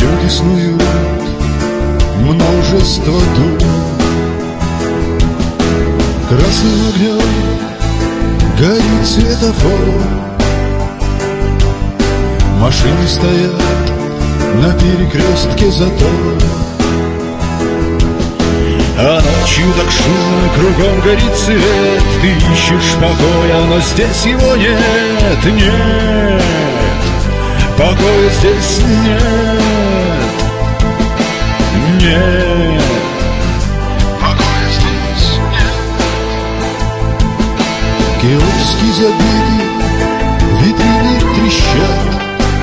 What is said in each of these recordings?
Люди снуют, множество дум. Красным огнем горит светофор. Машины стоят на перекрестке затор. А ночью так шумно, кругом горит свет. Ты ищешь покоя, но здесь его нет. Нет, покоя здесь нет. Нет, покоя здесь нет. Киоски забиты, витрины трещат.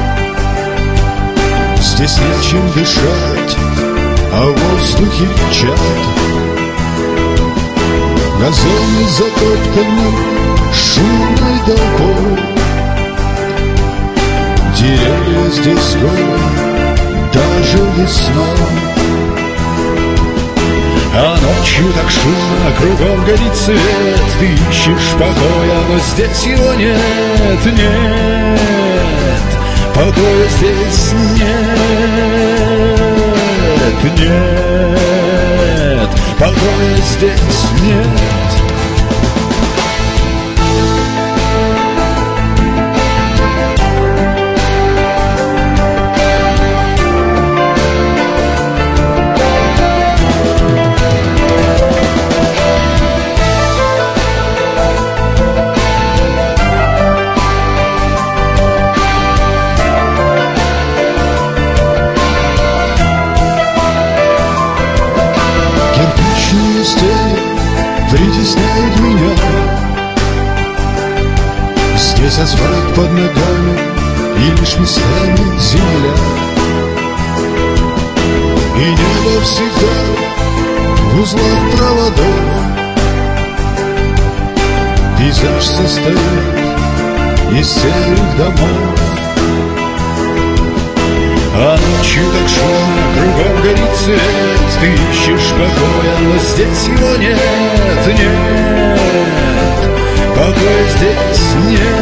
Здесь нечем дышать, а в воздухе чат. Газоны затоптаны шумной толпой. Деревья здесь голые даже весной. А ночью так шумно, кругом горит свет. Ты ищешь покоя, но здесь его нет. Нет, покоя здесь нет. Нет, покоя здесь нет. Кирпичные стены притесняют меня. Здесь асфальт под ногами и лишь местами земля. И небо всегда в узлах проводов. Пейзаж состоит из серых домов. А ночью так шумно, кругом горит свет. Ты ищешь покоя, но здесь его нет. Нет, покоя здесь нет.